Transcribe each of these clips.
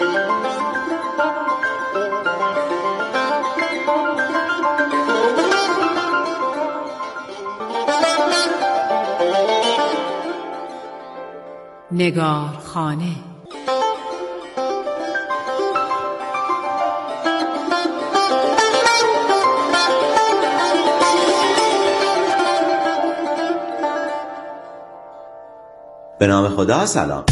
نگارخانه. به نام خدا. سلام.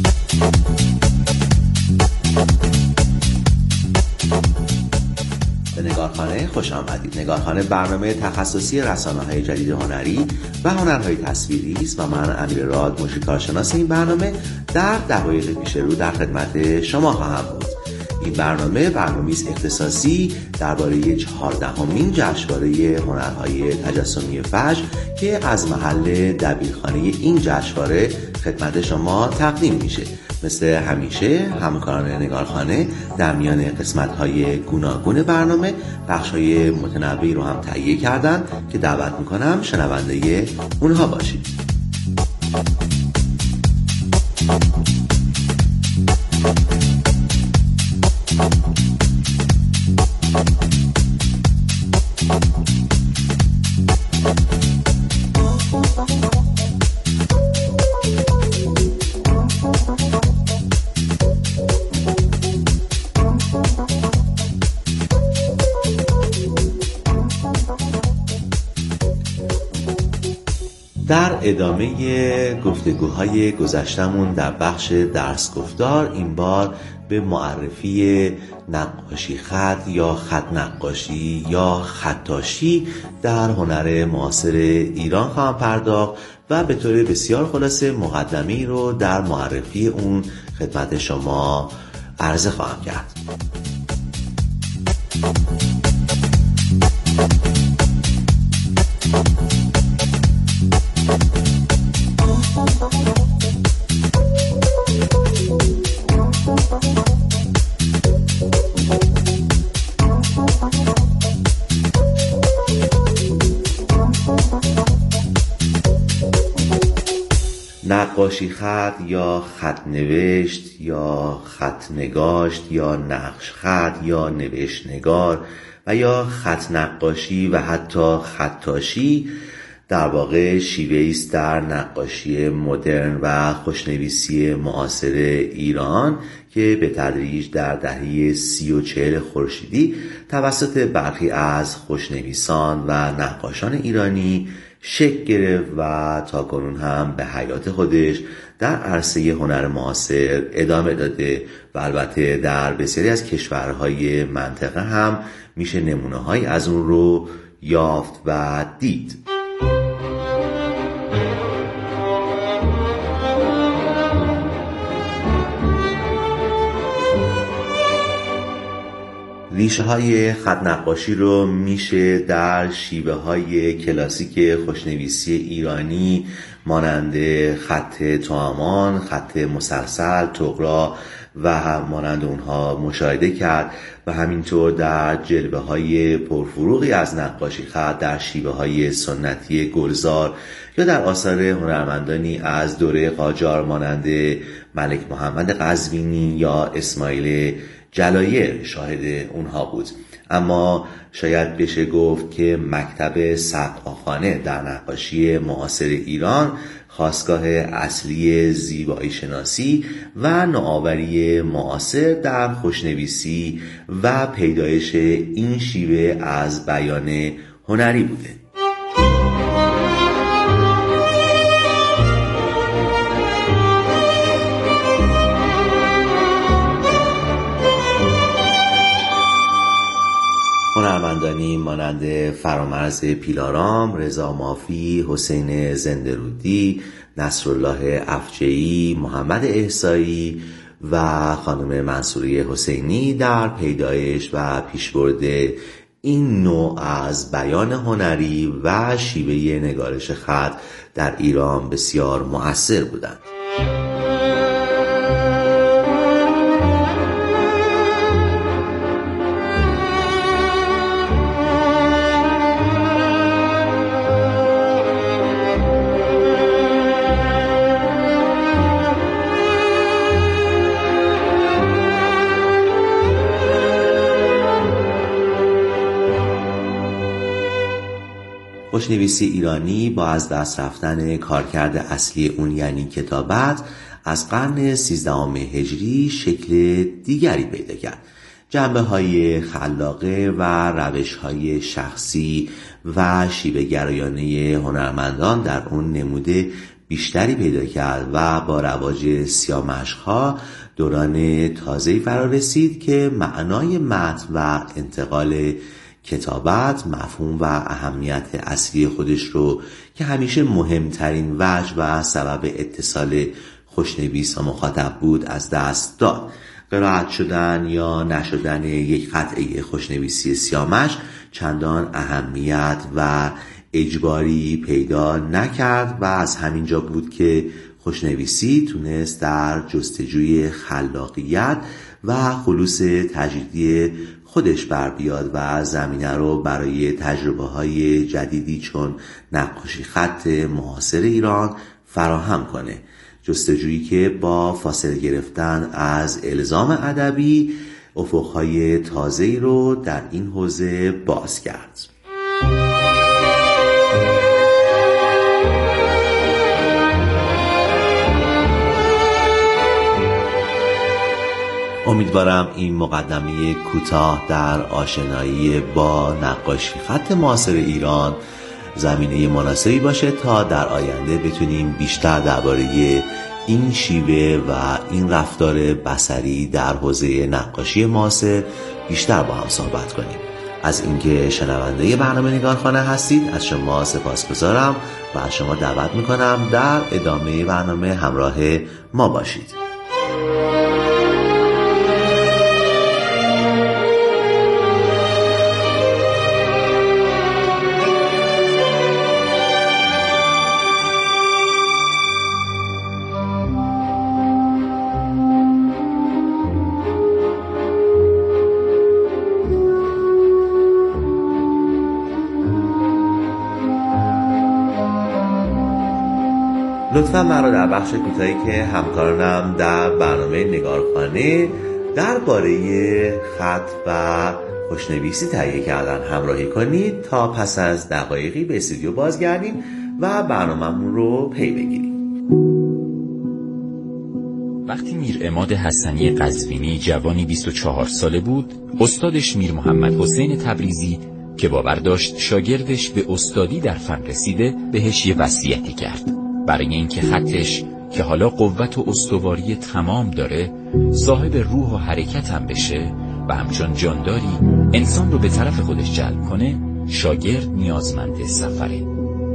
به نگارخانه خوش آمدید. نگارخانه برنامه تخصصی رسانه‌های جدید هنری و هنرهای تصویری است و من امیرراد موشیکارشناس این برنامه در دقایق پیش رو در خدمت شما خواهم بود. این برنامه است اختصاصی درباره 14مین جشنواره هنرهای تجسمی فجر که از محل دبیرخانه این جشنواره خدمت شما تقدیم میشه. مثل همیشه همکاران نگارخانه در میان قسمت‌های گوناگون برنامه بخش‌های متنوعی رو هم تهیه کردن که دعوت میکنم شنونده اونها باشید. در ادامه گفتگوهای گذشتمون در بخش درس گفتار این بار به معرفی نقاشی خط یا خط نقاشی یا خطاشی در هنر معاصر ایران خواهم پرداخت و به طور بسیار خلاصه مقدمه‌ای رو در معرفی اون خدمت شما عرضه خواهم کرد. نقاشی خط یا خط نوشت یا خط نگاشت یا نقش خط یا نوشت نگار و یا خط نقاشی و حتی خطاشی در واقع شیوه‌ای است در نقاشی مدرن و خوشنویسی معاصر ایران که به تدریج در دهه 30 و 40 خورشیدی توسط برخی از خوشنویسان و نقاشان ایرانی شکل گرفت و تاکنون هم به حیات خودش در عرصه هنر معاصر ادامه داده و البته در بسیاری از کشورهای منطقه هم میشه نمونه‌هایی از اون رو یافت و دید. ریشه های خط نقاشی رو میشه در شیوه های کلاسیک خوشنویسی ایرانی مانند خط توامان، خط مسلسل، طغرا و مانند اونها مشاهده کرد و همینطور در جلوه های پرفروغی از نقاشی خط در شیوه های سنتی گلزار یا در آثار هنرمندانی از دوره قاجار مانند ملک محمد قزوینی یا اسماعیل جلایر شاهد اونها بود. اما شاید بشه گفت که مکتب سقاخانه در نقاشی معاصر ایران خاستگاه اصلی زیبایی شناسی و نوآوری معاصر در خوشنویسی و پیدایش این شیوه از بیان هنری بوده. هنرمندانی مانند فرامرز پیلارام، رضا مافی، حسین زنده‌رودی، نصرالله افجعی، محمد احصایی و خانم منصوره حسینی در پیدایش و پیشبرد این نوع از بیان هنری و شیوه نگارش خط در ایران بسیار مؤثر بودند. خوشنویسی ایرانی با از دست رفتن کارکرد اصلی اون یعنی کتابت از قرن 13 هجری شکل دیگری پیدا کرد. جنبه‌های خلاقه و روش‌های شخصی و شیوه گرایانه هنرمندان در اون نموده بیشتری پیدا کرد و با رواج سیاه‌مشق‌ها دوران تازه‌ای فرا رسید که معنای متن و انتقال کتابت مفهوم و اهمیت اصلی خودش رو که همیشه مهمترین وجه و سبب اتصال خوشنویس و مخاطب بود از دست داد. قرائت شدن یا نشدن یک قطعه خوشنویسی سیاه‌مشق چندان اهمیت و اجباری پیدا نکرد و از همینجا بود که خوشنویسی تونست در جستجوی خلاقیت و خلوص تجدیدی خودش بر بیاد و زمینه رو برای تجربه‌های جدیدی چون نقاشی خط معاصر ایران فراهم کنه. جستجویی که با فاصله گرفتن از الزام ادبی افق‌های تازه‌ای رو در این حوزه باز کرد. امیدوارم این مقدمه کوتاه در آشنایی با نقاشی خط معاصر ایران زمینه مناسبی باشه تا در آینده بتونیم بیشتر درباره این شیوه و این رفتار بصری در حوزه نقاشی معاصر بیشتر با هم صحبت کنیم. از اینکه شنونده برنامه نگارخانه هستید از شما سپاسگزارم و از شما دعوت میکنم در ادامه برنامه همراه ما باشید. لطفاً مرا در بخش کوتاهی که همکارانم در برنامه نگارخانه درباره خط و خوشنویسی تهیه کردن همراهی کنید تا پس از دقایقی به استودیو بازگردیم و برنامه‌مون رو پی بگیریم. وقتی میر عماد حسنی قزوینی جوانی 24 ساله بود، استادش میر محمد حسین تبریزی که باور داشت شاگردش به استادی در فن رسیده بهش یه وصیتی کرد. برای اینکه خطش که حالا قوت و استواری تمام داره صاحب روح و حرکت هم بشه و همچون جانداری انسان رو به طرف خودش جلب کنه، شاگرد نیازمند سفره.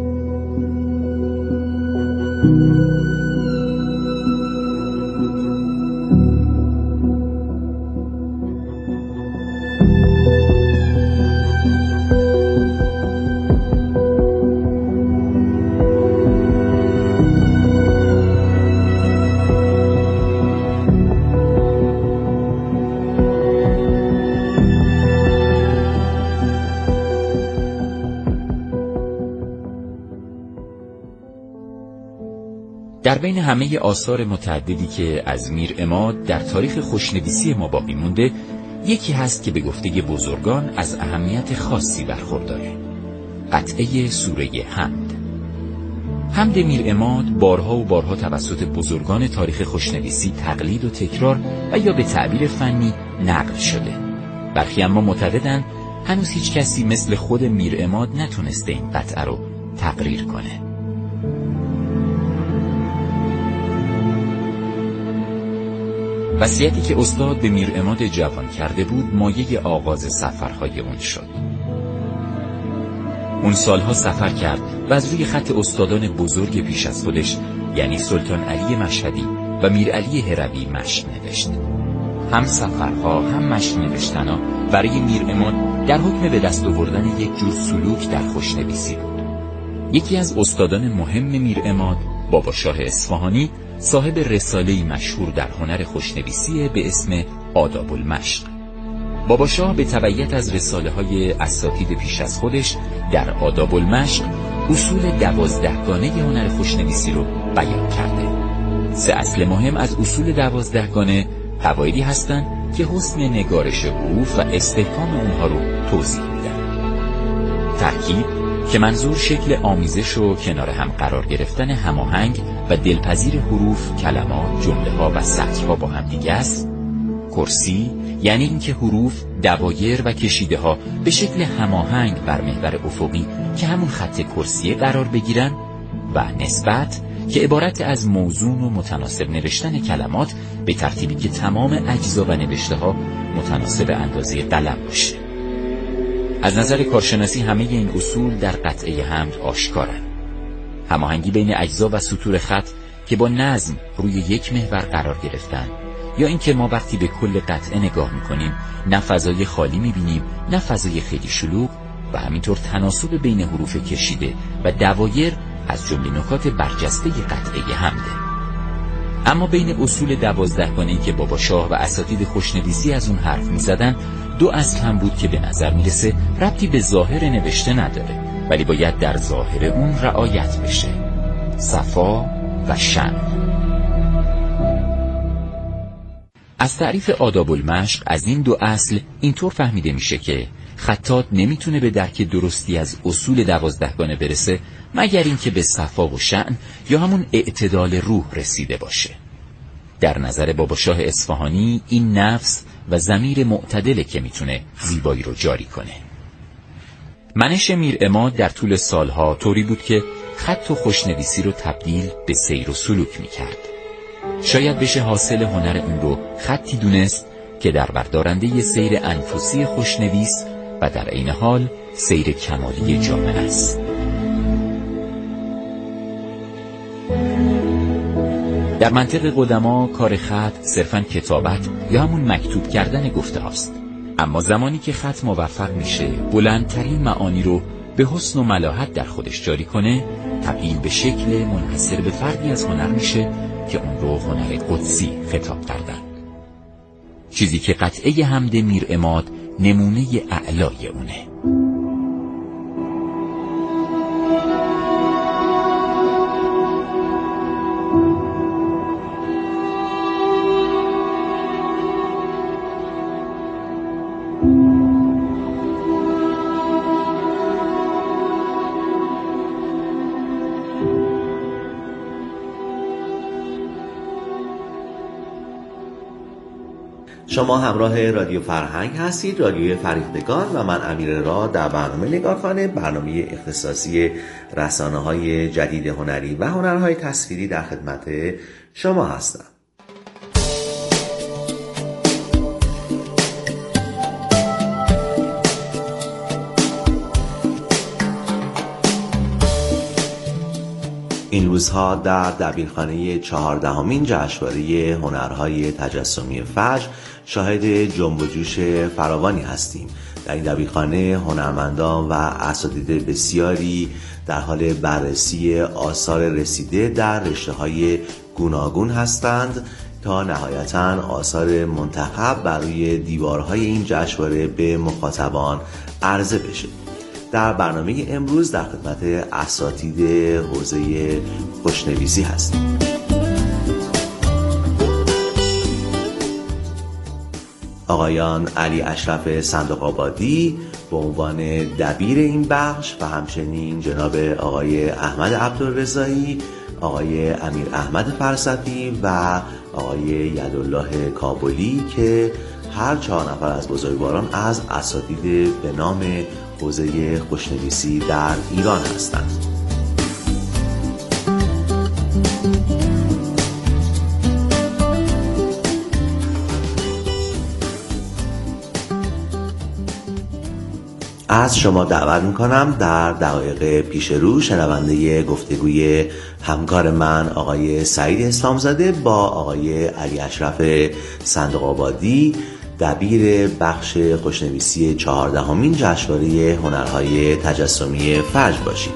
در بین همه آثار متعددی که از میر عماد در تاریخ خوشنویسی ما باقی مونده، یکی هست که به گفته بزرگان از اهمیت خاصی برخورداره. قطعه سوره حمد. حمد میر عماد بارها و بارها توسط بزرگان تاریخ خوشنویسی تقلید و تکرار و یا به تعبیر فنی نقل شده. برخی اما معتقدند هنوز هیچ کسی مثل خود میر عماد نتونسته این قطعه رو تقریر کنه. وصیتی که استاد به میر عماد جوان کرده بود مایه آغاز سفرهای اون شد. اون سالها سفر کرد و از روی خط استادان بزرگ پیش از خودش یعنی سلطان علی مشهدی و میر علی هروی مشق نوشت. هم سفرها هم مشق نوشتنها برای میر عماد در حکم به دست آوردن یک جور سلوک در خوشنویسی بود. یکی از استادان مهم میر عماد، بابا شاه اصفهانی، صاحب رساله‌ای مشهور در هنر خوشنویسی به اسم آداب المشق. بابا شاه به تبعیت از رساله‌های اساتید پیش از خودش در آداب المشق اصول 12گانه هنر خوشنویسی رو بیان کرده. 3 اصل مهم از اصول 12گانه قواعدی هستند که حسن نگارش حروف و استحکام اونها رو توضیح میدن. ترکیب، که منظور شکل آمیزش و کنار هم قرار گرفتن هماهنگ و دلپذیر حروف، کلمات، جمله‌ها و سطرها با هم دیگه است. کرسی یعنی اینکه حروف، دوایر و کشیده ها به شکل هماهنگ بر محور افقی که همون خط کرسیه قرار بگیرن. و نسبت که عبارت از موزون و متناسب نوشتن کلمات به ترتیبی که تمام اجزا و نوشته ها متناسب اندازه قلم باشه. از نظر کارشناسی همه این اصول در قطعه حمد آشکارن. هماهنگی بین اجزا و سطور خط که با نظم روی یک محور قرار گرفتن، یا اینکه ما وقتی به کل قطعه نگاه میکنیم نه فضای خالی میبینیم نه فضای خیلی شلوغ، و همینطور تناسب بین حروف کشیده و دوایر از جمله نکات برجسته قطعه حمده. اما بین اصول 12 گانه‌ای که بابا شاه و اساتید خوشنویسی از اون حرف میزدن، 2 اصل هم بود که به نظر میرسه ربطی به ظاهر نوشته نداره، ولی باید در ظاهر اون رعایت بشه: صفا و شأن. از تعریف آداب المشق از این 2 اصل اینطور فهمیده میشه که خطاط نمیتونه به درک درستی از اصول 12 گانه برسه مگر اینکه به صفا و شأن یا همون اعتدال روح رسیده باشه. در نظر بابا شاه اصفهانی این نفس و ضمیر معتدله که میتونه زیبایی رو جاری کنه. منش میرعماد در طول سالها طوری بود که خط و خوشنویسی رو تبدیل به سیر و سلوک میکرد. شاید بشه حاصل هنر اون رو خطی دونست که در بردارنده سیر انفسی خوشنویس و در عین حال سیر کمالی جامعه است. در منطق قدما کار خط صرفاً کتابت یا همون مکتوب کردن گفته هاست. اما زمانی که خط موفق میشه بلندترین معانی رو به حسن و ملاحت در خودش جاری کنه، تبدیل به شکل منحصر به فردی از هنر میشه که اون رو هنر قدسی خطاب کردن. چیزی که قطعه حمد میرعماد نمونه اعلای اونه. شما همراه رادیو فرهنگ هستید، رادیوی فریختگان، و من امیر را در برنامه نگارخانه، برنامه اختصاصی رسانه‌های جدید هنری و هنرهای تصویری در خدمت شما هستم. این روزها در دبیرخانه 14مین جشنواره هنرهای تجسمی فجر شاهد جنب و جوش فراوانی هستیم. در این دبیرخانه هنرمندان و اساتید بسیاری در حال بررسی آثار رسیده در رشته‌های گوناگون هستند تا نهایتاً آثار منتخب بر روی دیوارهای این جشنواره به مخاطبان عرضه بشه. در برنامه امروز در خدمت اساتید حوزه خوشنویسی هستیم. آقایان علی اشرف صندوق‌آبادی به عنوان دبیر این بخش و همچنین جناب آقای احمد عبدالرضایی، آقای امیر احمد فرصتی و آقای یدالله کابلی که هر 4 نفر از بزرگواران از اساتید به نام حوزه خوشنویسی در ایران هستند. از شما دعوت میکنم در دقایق پیش رو شنونده گفتگوی همکار من آقای سعید اسلامزاده با آقای علی اشرف صندوق‌آبادی، دبیر بخش خوشنویسی 14مین جشنواره هنرهای تجسمی فجر باشید.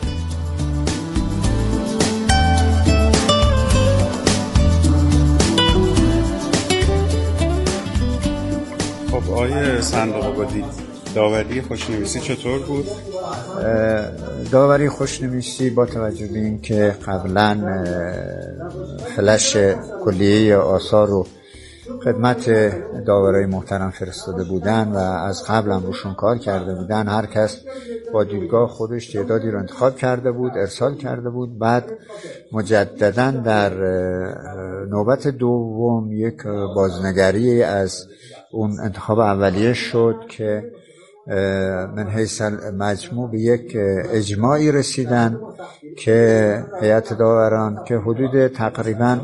خب آقای صندوق‌آبادی، داوری خوشنویسی چطور بود؟ داوری خوشنویسی با توجه به این که قبلا فلش کلیه آثار رو خدمت داورای محترم فرستاده بودن و از قبل هم روشون کار کرده بودن. هر کس با دیدگاه خودش تعدادی رو انتخاب کرده بود، ارسال کرده بود. بعد مجددا در نوبت دوم یک بازنگری از اون انتخاب اولیه شد که من حیث مجموع به یک اجماعی رسیدن که هیئت داوران که حدود تقریبا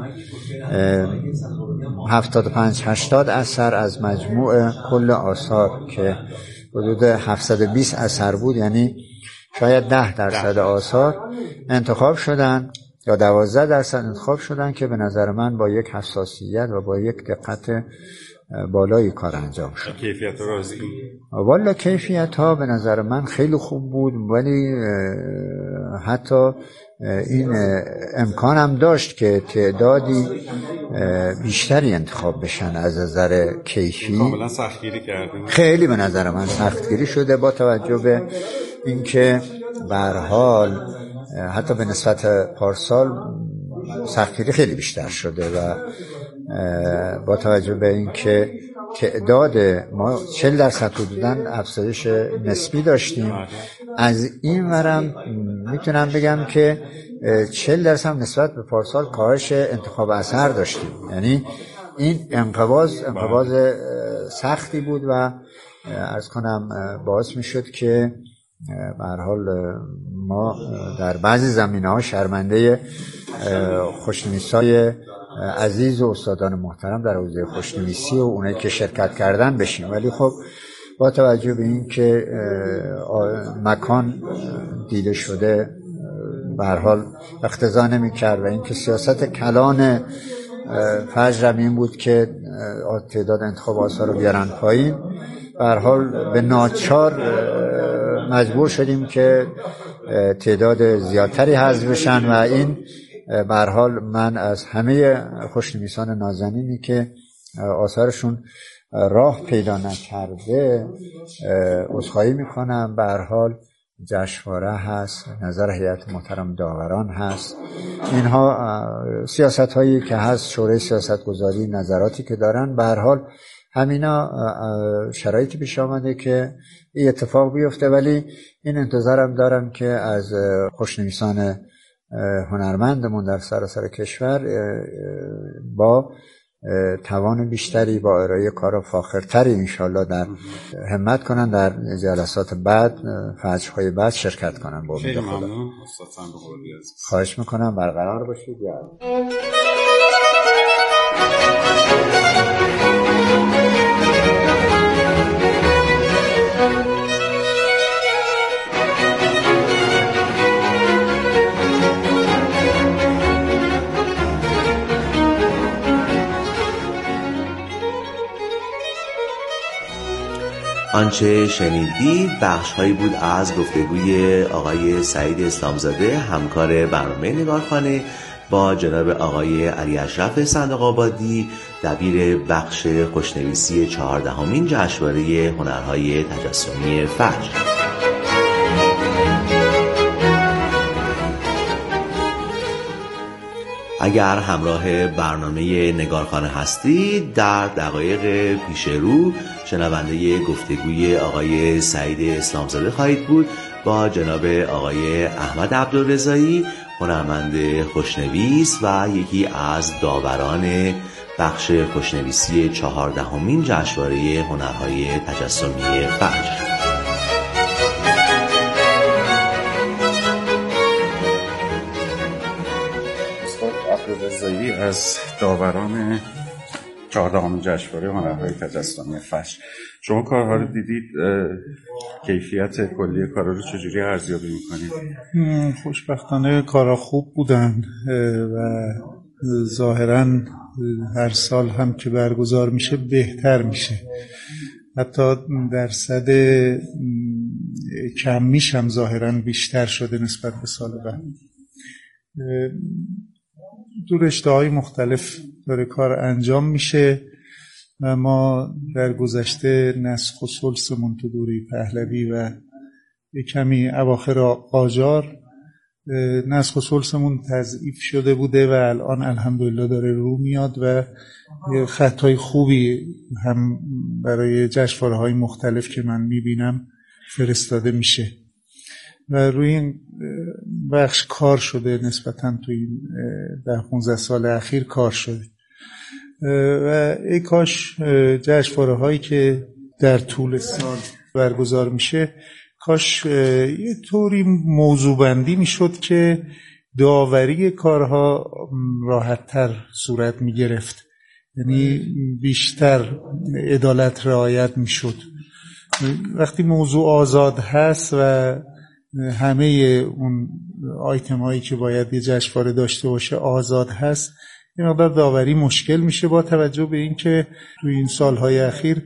75-80 اثر از مجموع کل آثار که حدود 720 اثر بود، یعنی شاید 10% آثار انتخاب شدن یا 12% انتخاب شدن که به نظر من با یک حساسیت و با یک دقت بالای کار انجام شد. کیفیت راضی؟ والا کیفیت ها به نظر من خیلی خوب بود، ولی حتی این امکان هم داشت که تعدادی بیشتری انتخاب بشن از نظر کیفی. کاملا سختگیری کردیم. خیلی به نظر من سختگیری شده با توجه به اینکه به هر حال حتی به نسبت پارسال سختگیری خیلی بیشتر شده و با توجه به اینکه تعداد ما 40% حدوداً افزایش نسبی داشتیم، از این ورم میتونم بگم که 40% نسبت به پارسال کاهش انتخاب اثر داشتیم. یعنی این انقباض سختی بود و عرض کنم باعث میشد که به هر حال ما در بعضی زمینه‌ها شرمنده خوشنویسای عزیز و استادان محترم در حوزه خوشنویسی و اونایی که شرکت کردن بشیم. ولی خب با توجه به این که مکان دیده شده به هر حال اقتضا نمی‌کرد و این که سیاست کلان فجر این بود که تعداد انتخاب آثار رو بیارن پایین، به هر حال به ناچار مجبور شدیم که تعداد زیادتری حذف بشن و این به هر حال من از همه خوشنویسان نازنینی که آثارشون راه پیدا نکرده عذرخواهی میکنم. به هر حال جشنواره هست، نظر هیئت محترم داوران هست، اینها سیاست هایی که هست، شورای سیاست گذاری، نظراتی که دارن، به هر حال همینا شرایطی پیش آمده که این اتفاق بیفته. ولی این انتظارم دارم که از خوشنویسان هنرمندمون در سراسر کشور با توان بیشتری، با ارائه کار فاخرتری انشالله در همت کنن در جلسات بعد، فجرهای بعد شرکت کنن. با خیلی ممنون استاد صندوق‌آبادی عزیز. خواهش میکنم برقرار باشید. آنچه شنیدید بخش‌هایی بود از گفتگوی آقای سعید اسلامزاده، همکار برنامه نگارخانه، با جناب آقای علی اشرف صندوق‌آبادی، دبیر بخش خوشنویسی 14مین جشنواره هنرهای تجسمی فجر. اگر همراه برنامه نگارخانه هستید، در دقایق پیش رو شنونده گفتگوی آقای سعید اسلامزاده خواهید بود با جناب آقای احمد عبدالرضایی، هنرمند خوشنویس و یکی از داوران بخش خوشنویسی 14مین جشنواره هنرهای تجسمی فجر. عبدالرضایی از داوران 14مین جشنواره هنرهای تجسمی فجر. شما کارها رو دیدید، کیفیت کلی کارها رو چجوری ارزیابی می‌کنید؟ خوشبختانه کارها خوب بودن و ظاهراً هر سال هم که برگزار میشه بهتر میشه، حتی درصد کمیش هم ظاهراً بیشتر شده نسبت به سال بعد. دو رشته‌های مختلف داره کار انجام میشه و ما در گذشته نسخ و سلسمون تو دوره پهلوی و کمی اواخر قاجار نسخ و سلسمون تضعیف شده بوده و الان الحمدلله داره رو میاد و خطای خوبی هم برای جشنواره‌های مختلف که من میبینم فرستاده میشه و روی این بخش کار شده، نسبتاً توی این 10-15 سال اخیر کار شده و ای کاش جشنواره‌هایی که در طول سال برگزار میشه کاش یه طوری موضوع بندی میشد که داوری کارها راحت‌تر صورت میگرفت، یعنی بیشتر عدالت رعایت میشد. وقتی موضوع آزاد هست و همه اون آیتم هایی که باید یه جشنواره داشته باشه آزاد هست، یه مقدار داوری مشکل میشه، با توجه به این که توی این سالهای اخیر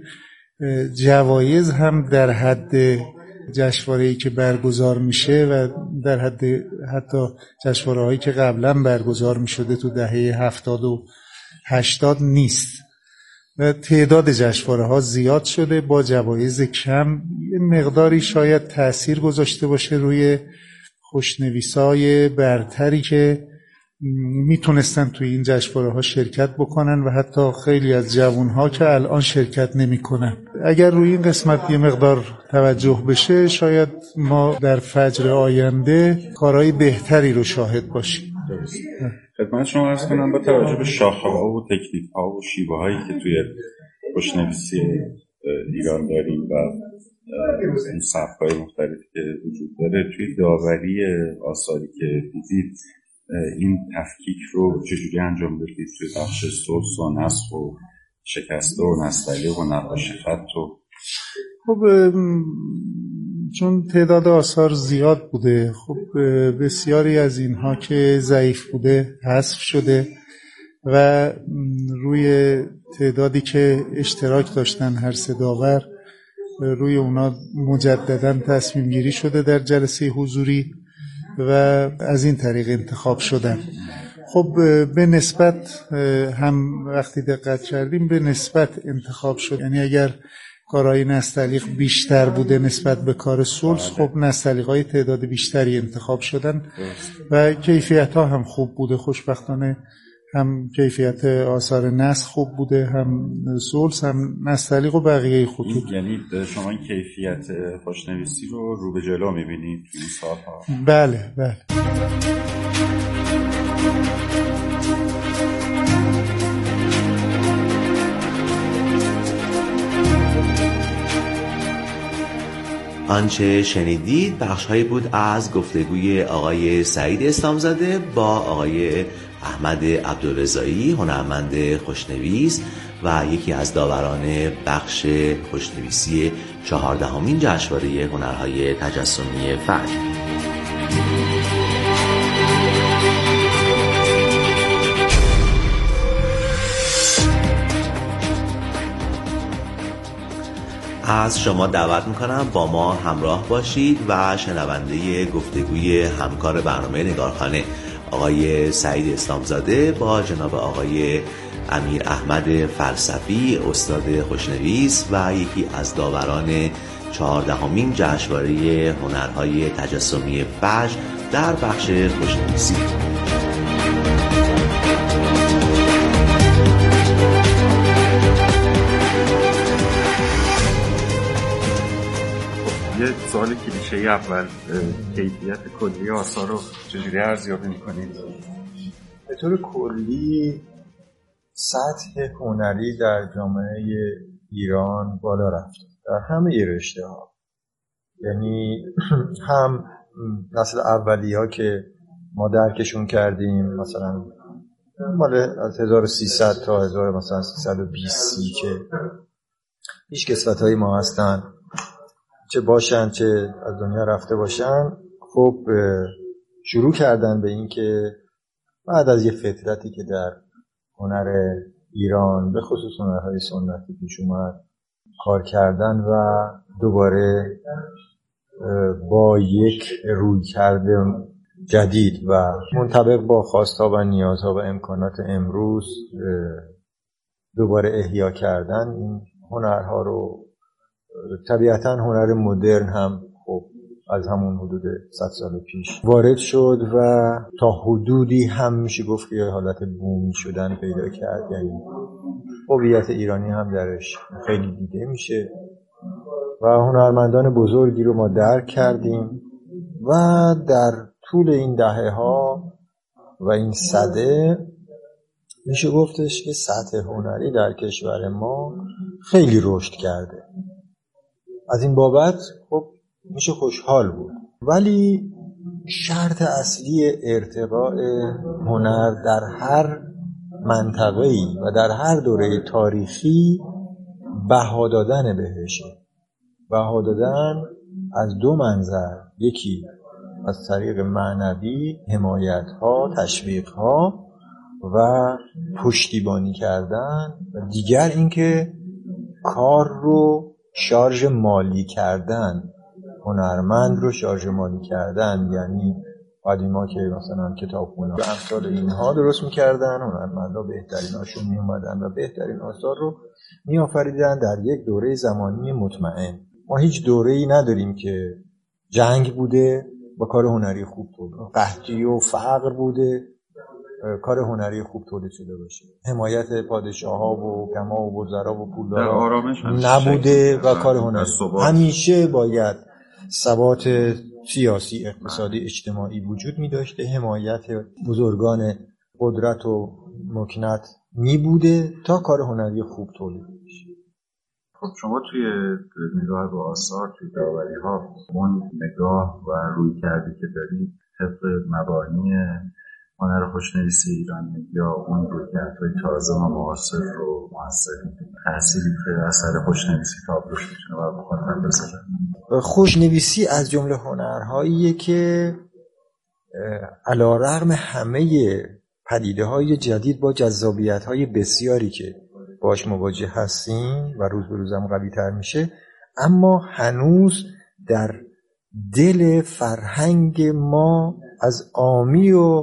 جوایز هم در حد جشنواره‌ای که برگزار میشه و در حد حتی جشنواره‌هایی که قبلا برگزار میشده تو دهه 70 و 80 نیست و تعداد جشنواره‌ها زیاد شده با جوایز کم. یه مقداری شاید تأثیر گذاشته باشه روی خوشنویسای برتری که میتونستن توی این جشنواره‌ها شرکت بکنن و حتی خیلی از جوانها که الان شرکت نمیکنن. اگر روی این قسمت یه مقدار توجه بشه شاید ما در فجر آینده کارهای بهتری رو شاهد باشیم. خدمت شما عرض کنم با توجه به شاخه‌ها و تکنیک‌ها و شیوه‌هایی که توی خوشنویسی ایران داریم و این سبک‌های مختلفی که وجود داره، توی داوری آثاری که دیدید این تفکیک رو چجوری انجام بدید توی بخش سلس و نسخ و شکسته و نستعلیق و نقاشی خط و خب چون تعداد آثار زیاد بوده، خب بسیاری از اینها که ضعیف بوده حذف شده و روی تعدادی که اشتراک داشتن هر سه داور روی اونا مجددا تصمیم گیری شده در جلسه حضوری و از این طریق انتخاب شدن. خب به نسبت هم وقتی دقت کردیم به نسبت انتخاب شد، یعنی اگر کارهای نستعلیق بیشتر بوده نسبت به کار سلس، خب نستعلیق‌های تعداد بیشتری انتخاب شدن و کیفیت‌ها هم خوب بوده. خوشبختانه هم کیفیت آثار نسخ خوب بوده، هم سلس، هم نستعلیق و بقیه خطوط. یعنی شما این کیفیت خوشنویسی رو به جلو می‌بینید این سال‌ها؟ بله بله. آنچه شنیدید بخش‌هایی بود از گفتگوی آقای سعید اسلامزاده با آقای احمد عبدالرضایی، هنرمند خوشنویس و یکی از داوران بخش خوشنویسی 14مین جشنواره هنرهای تجسمی فجر. از شما دعوت میکنم با ما همراه باشید و شنونده گفتگوی همکار برنامه نگارخانه آقای سعید اسلامزاده با جناب آقای امیر احمد فلسفی، استاد خوشنویس و یکی از داوران 14مین جشنواره هنرهای تجسمی فجر در بخش خوشنویسی. یه سوال کلیشه‌ای اول، کیفیت کلی آثار رو چجوری ارزیابی می‌کنید؟ به طور کلی سطح هنری در جامعه ایران بالا رفته در همه رشته‌ها، یعنی هم نسل اولی‌ها که ما درکشون کردیم، مثلا مال از 1300 تا 1320 که هیچ کسوت‌های ما هستن، چه باشن چه از دنیا رفته باشن، خب شروع کردن به این که بعد از یه فترتی که در هنر ایران به خصوص هنرهای سنتی پیش اومد کار کردن و دوباره با یک رویکرد جدید و منطبق با خواست‌ها و نیازها و امکانات امروز دوباره احیا کردن این هنرها رو. طبیعتاً هنر مدرن هم خب از همون حدود 100 سال پیش وارد شد و تا حدودی هم میشه گفت که حالت بومی شدن پیدا کرد، یعنی هویت ایرانی هم درش خیلی دیده میشه و هنرمندان بزرگی رو ما درک کردیم و در طول این دهه‌ها و این سده میشه گفتش که سطح هنری در کشور ما خیلی رشد کرده. از این بابت خب میشه خوشحال بود، ولی شرط اصلی ارتقاء هنر در هر منطقه‌ای و در هر دوره تاریخی بها دادن بهشه. بها دادن از دو منظر، یکی از طریق معنوی، حمایت‌ها، تشویق‌ها و پشتیبانی کردن، و دیگر اینکه کار رو شارژ مالی کردن، هنرمند رو شارژ مالی کردن. یعنی قدیما که مثلا کتابخونه و امثال اینها درست می‌کردن، هنرمندا بهتریناشون میومدن و بهترین آثار رو میآفریدن در یک دوره زمانی مطمئن. ما هیچ دوره‌ای نداریم که جنگ بوده و کار هنری خوب تولید، قحطی و فقر بوده کار هنری خوب تولید شده باشه، حمایت پادشاه‌ها و حکما و وزرا و پولدارا نبوده و کار هنری همیشه باید ثبات سیاسی، اقتصادی، اجتماعی وجود می داشته، حمایت بزرگان قدرت و مکنت می بوده تا کار هنری خوب تولید بشه. خب شما توی نگاه به آثار، توی داوری‌ها، اون نگاه و روی کردی که دارید طبق مبانی هنر خوشنویسی ایرانی یا اون رویکردهای تازه و معاصر رو موثر می‌کنید؟ تأثیری که اثر خوشنویسی تابلوش می‌تونه بر مخاطب بذاره؟ خوشنویسی از جمله هنرهاییه که علی‌رغم همه پدیده‌های جدید با جذابیت‌های بسیاری که باش مواجه هستیم و روز به روزم قوی‌تر میشه، اما هنوز در دل فرهنگ ما از عامی و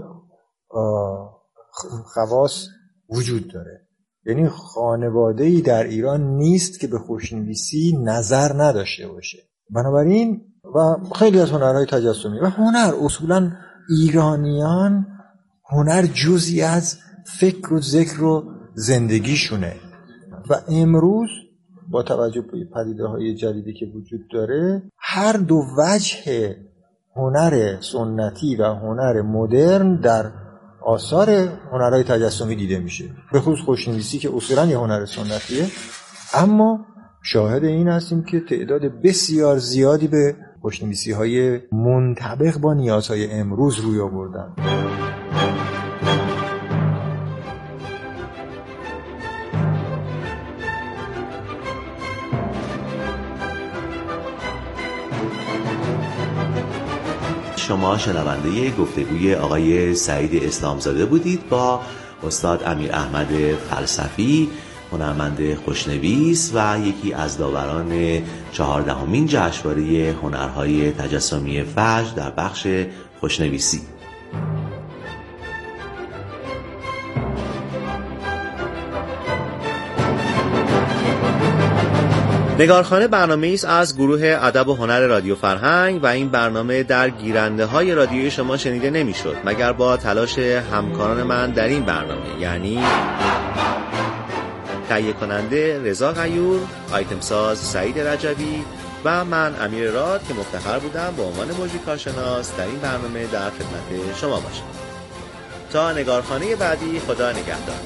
خواص وجود داره. یعنی خانواده‌ای در ایران نیست که به خوشنویسی نظر نداشته باشه. بنابراین و خیلی از هنرهای تجسمی و هنر اصولا ایرانیان، هنر جزئی از فکر و ذکر و زندگیشونه و امروز با توجه به پدیده‌های جدیدی که وجود داره، هر دو وجه هنر سنتی و هنر مدرن در آثار هنرهای تجسمی دیده میشه، به خصوص خوشنویسی که اصولا یه هنر سنتیه. اما شاهد این هستیم که تعداد بسیار زیادی به خوشنویسی‌های منطبق با نیازهای امروز روی آوردن. شما شنونده گفتگوی آقای سعید اسلامزاده بودید با استاد امیر احمد فلسفی، هنرمند خوشنویس و یکی از داوران 14مین جشنواره هنرهای تجسمی فجر در بخش خوشنویسی. نگارخانه برنامه‌ای است از گروه ادب و هنر رادیو فرهنگ و این برنامه در گیرنده‌های رادیویی شما شنیده نمی‌شد مگر با تلاش همکاران من در این برنامه، یعنی تهیه کننده رضا غیور، آیتم ساز سعید رجبی و من امیر راد که مفتخر بودم به عنوان مجری کارشناس در این برنامه در خدمت شما باشم. تا نگارخانه بعدی، خدا نگهدار.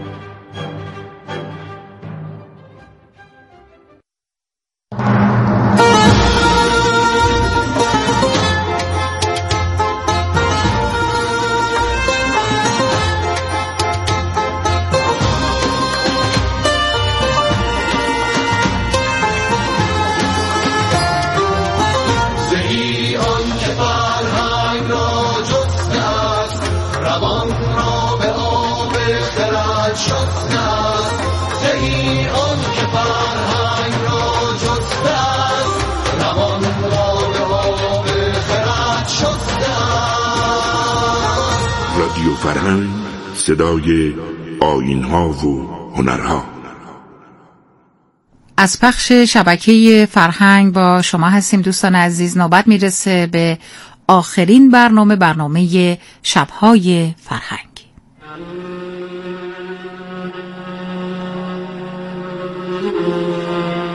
رادیو فرهنگ، صدای آیین‌ها و هنرها. از پخش شبکه فرهنگ با شما هستیم دوستان عزیز. نوبت میرسه به آخرین برنامه شبهای فرهنگ.